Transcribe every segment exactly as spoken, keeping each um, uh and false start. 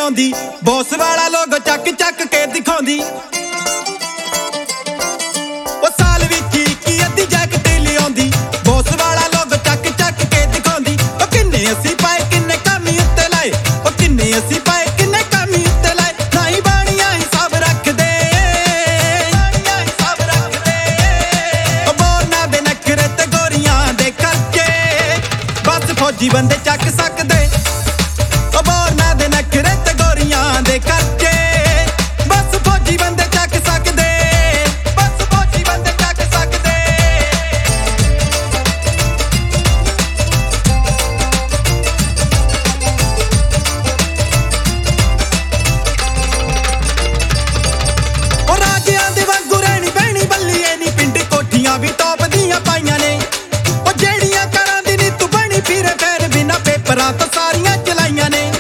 ਲਿਆਉਂਦੀ ਬੌਸ ਵਾਲਾ ਲੋਗੋ ਚੱਕ ਚੱਕ ਕੇ ਦਿਖਾਉਂਦੀ ਉਹ ਸਾਲ ਵਿੱਚ ਇੱਕ ਅੱਧੀ ਜੈਕਟ ਲਿਆਉਂਦੀ ਬੌਸ ਵਾਲਾ ਲੋਗੋ ਚੱਕ ਚੱਕ ਕੇ ਦਿਖਾਉਂਦੀ ਉਹ ਕਿੰਨੇ ਅਸੀਂ ਪਾਏ ਕਿੰਨੇ ਕਾਮੀ ਉੱਤੇ ਲਾਏ ਉਹ ਕਿੰਨੇ ਅਸੀਂ ਪਾਏ ਕਿੰਨੇ ਕਾਮੀ ਉੱਤੇ ਲਾਏ ਨਹੀਂ ਬਾਣੀਆਂ ਹਿਸਾਬ ਰੱਖਦੇ ਬਾਣੀਆਂ ਹਿਸਾਬ ਰੱਖਦੇ ਉਹ ਬੋਰਨਾ ਦੇ ਨਖਰੇ ਤੇ ਗੋਰੀਆਂ ਦੇ ਕਰਕੇ ਬਸ ਫੌਜੀ ਬੰਦੇ ਚੱਕ ਸਕਦੇ ਉਹ ਬੋਰਨਾ ਦੇ ਨਖਰੇ ਤੇ ਗੋਰੀਆਂ ਦੇ ਕਰਕੇ ਬਸ ਫੌਜੀ ਬੰਦੇ ਚੱਕ ਸਕਦੇ ਬਸ ਫੌਜੀ ਬੰਦੇ ਚੱਕ ਸਕਦੇ ਉਹ ਰਾਜਿਆਂ ਦੇ ਵਾਂਗੂ ਰਹਿਣੀ ਬਹਿਣੀ ਬੱਲੀਏ ਨੀ ਪਿੰਡ ਕੋਠੀਆਂ ਵੀ ਟੌਪ ਦੀਆਂ ਪਾਈਆਂ ਨੇ ਉਹ ਜਿਹੜੀਆਂ ਕਰਾਂ ਦੀ ਨੀ ਤੂੰ ਬਣੀ ਫਿਰੇ ਫੇਰ ਬਿਨਾ ਪੇਪਰਾਂ ਤੋਂ ਸਾਰੀਆਂ ਚਲਾਈਆਂ ਨੇ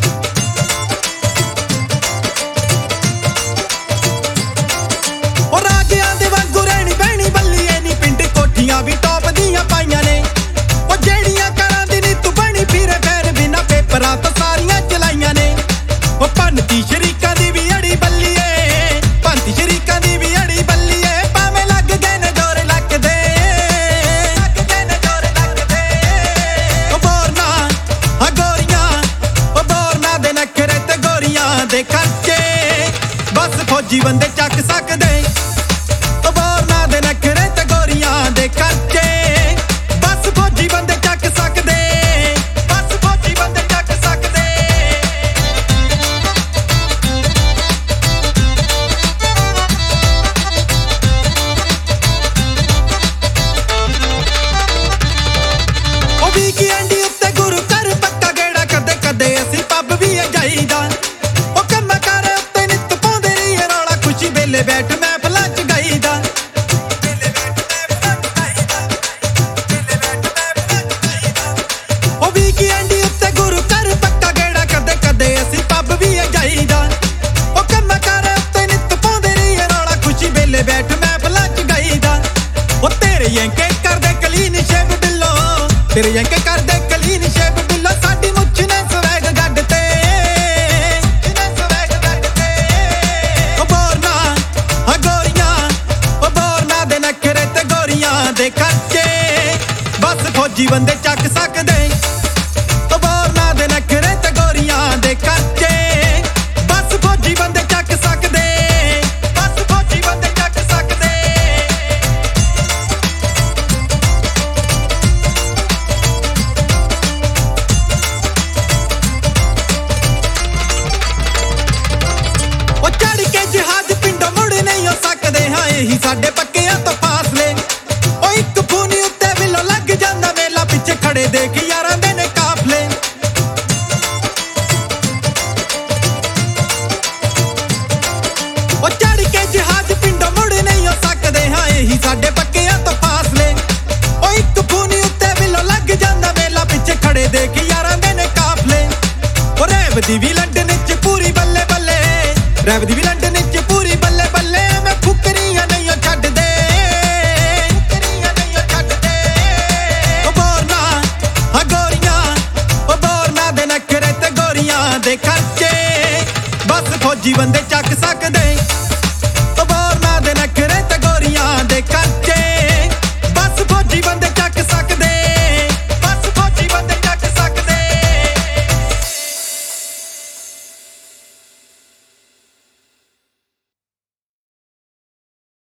ਉਹ ਰਾਜਿਆਂ ਦੇ ਵਾਂਗੂ ਰਹਿਣੀ ਬਹਿਣੀ ਬੱਲੀਏ ਨੀ ਪਿੰਡ ਕੋਠੀਆਂ ਵੀ ਟੌਪ ਦੀਆਂ ਪਾਈਆਂ ਨੇ ਉਹ ਜਿਹੜੀਆਂ ਕਰਾਂ ਦੀ ਨੀ ਤੂੰ ਬਣੀ ਫਿਰੇ ਫੇਰ ਬਿਨਾ ਪੇਪਰਾਂ ਤੋਂ ਸਾਰੀਆਂ ਚਲਾਈਆਂ ਨੇ ਉਹ ਭੰਨਤੀ ਸ਼ਰੀਕਾਂ ਦੀ ਵੀ ਅੜੀ ਬੱਲੀਏ ਭੰਨਤੀ ਸ਼ਰੀਕਾਂ ਦੀ ਵੀ ਅੜੀ ਬੱਲੀਏ ਭਾਵੇਂ ਲੱਗ ਗਏ ਨੇ ਜੋਰ ਲੱਗਦੇ ਲੱਗ ਗਏ ਨੇ ਜੋਰ ਲੱਗਦੇ ਉਹ ਬੋਰਨਾ ਆ ਗੋਰੀਆਂ ਉਹ ਬੋਰਨਾ ਦੇ ਨਖਰੇ ਤੇ ਗੋਰੀਆਂ ਦੇ ਖਰਚੇ ਬਸ ਫੌਜੀ ਬੰਦੇ ਚੱਕ ਸਕਦੇ ਉਹ ਬੋਰਨਾ ਦੇ ਨਖਰੇ ਤੇ ਗੋਰੀਆਂ ਦੇ ਖਰਚੇ ਬਸ ਫੌਜੀ ਬੰਦੇ ਚੱਕ ਸਕਦੇ ਬਸ ਫੌਜੀ ਬੰਦੇ ਚੱਕ ਸਕਦੇ ਉਹ ਵੀਕਐਂਡ ਉੱਤੇ ਗੁਰੂ ਘਰ ਪੱਕਾ ਗੇੜਾ ਕਦੇ ਕਦੇ ਅਸੀਂ ਪੱਬ ਵੀ ਜਾਈਦਾ ਉਹ ਕੰਮਾਂ ਕਾਰ ਉੱਤੇ ਨਿੱਤ ਪਾਉਂਦੇ ਰਹੀਏ ਰੌਲਾ ਖੁਸ਼ੀ ਵੇਲੇ ਬੈਠ ਮਹਿਫਲਾਂ ਚ ਗਾਈਦਾ ਵੇਲੇ ਬੈਠ ਮਹਿਫਲਾਂ ਚ ਗਾਈਦਾ ਵੇਲੇ ਬੈਠ ਮਹਿਫਲਾਂ ਚ ਗਾਈਦਾ ਉਹ ਵੀਕਐਂਡ ਉੱਤੇ ਗੁਰੂ ਘਰ ਪੱਕਾ ਗੇੜਾ ਕਦੇ ਕਦੇ ਅਸੀਂ ਪੱਬ ਵੀ ਜਾਈਦਾ ਉਹ ਕੰਮਾਂ ਕਾਰ ਉੱਤੇ ਨਿੱਤ ਪਾਉਂਦੇ ਰਹੀਏ ਰੌਲਾ ਖੁਸ਼ੀ ਵੇਲੇ ਬੈਠ ਮਹਿਫਲਾਂ ਚ ਗਾਈਦਾ ਉਹ ਤੇਰੇ ਯੰਕੇ ਕਰਦੇ ਕਲੀਨ ਸ਼ੇਵ ਬਿੱਲੋ ਤੇਰੇ ਯੰਕੇ ਕਰਦੇ ਕਲੀਨ ਸ਼ੇਵ ਬਿੱਲੋ ਸਾਡੀ ਮੁੱਛ ਨੇ ਸਵੈਗ ਗੱਡ ਤੇ ਨੇ ਸਵੈਗ ਗੱਡ ਤੇ ਉਹ ਬੋਰਨਾ ਆ ਗੋਰੀਆਂ ਉਹ ਬੋਰਨਾ ਦੇ ਨਖਰੇ ਤੇ ਗੋਰੀਆਂ ਦੇ ਖਰਚੇ ਬਸ ਫੌਜੀ ਬੰਦੇ ਚੱਕ ਸਕਦੇ ਉਹ ਬੋਰਨਾ ਦੇ ਨਖਰੇ ਤੇ ਗੋਰੀਆਂ ਦੇ ਖਰਚੇ ਬਸ ਫੌਜੀ ਬੰਦੇ ਚੱਕ ਸਕਦੇ ਬਸ ਫੌਜੀ ਬੰਦੇ ਚੱਕ ਸਕਦੇ ਉਹ ਚੜ ਕੇ ਜਹਾਜ਼ ਪਿੰਡੋਂ ਮੁੜ ਨਹੀਂ ਹੋ ਸਕਦੇ ਹਾਂ ਇਹੀ ਸਾਡੇ ਪੱਕਿਆਂ ਤੋਂ ਫਾਸਲੇ ਉਹ ਇੱਕ ਫੂਨੀ ਉੱਤੇ ਵਿਲੋ ਲੱਗ ਜਾਂਦਾ ਮੇਲਾ ਪਿੱਛੇ ਖੜੇ ਦੇਖ ਯਾਰਾਂ ਦੇ ਨੇ ਕਾਫਲੇ ਉਹ ਚੜ ਕੇ ਜਹਾਜ਼ ਪਿੰਡੋਂ ਮੁੜ ਨਹੀਂ ਹੋ ਸਕਦੇ ਹਾਂ ਇਹੀ ਸਾਡੇ ਪੱਕਿਆਂ ਤੋਂ ਫਾਸਲੇ ਉਹ ਇੱਕ ਫੂਨੀ ਉੱਤੇ ਵਿਲੋ ਲੱਗ ਜਾਂਦਾ ਮੇਲਾ ਪਿੱਛੇ ਖੜੇ ਦੇਖ ਯਾਰਾਂ ਦੇ ਨੇ ਕਾਫਲੇ ਉਹ ਰੈਵ ਦੀ ਵੀ ਲੰਡਨ ਚ ਪੂਰੀ ਬੱਲੇ ਬੱਲੇ ਰੈਵ ਦੀ ਵੀ ਲੰਡਨ ਚ ਪੂਰੀ ਬੱਲੇ ਬੱਲੇ ਮੈਂ ਫੁਕਰੀਆਂ ਨਹੀਂ ਓ ਛੱਡਦੇ ਫੁਕਰੀਆਂ ਨਹੀਂ ਓ ਛੱਡਦੇ ਉਹ ਬੋਰਨਾ ਆ ਗੋਰੀਆਂ ਉਹ ਬੋਰਨਾ ਦੇ ਨਖਰੇ ਤੇ ਗੋਰੀਆਂ ਦੇ ਖਰਚੇ ਬਸ ਫੌਜੀ ਬੰਦੇ ਚੱਕ ਸਕਦੇ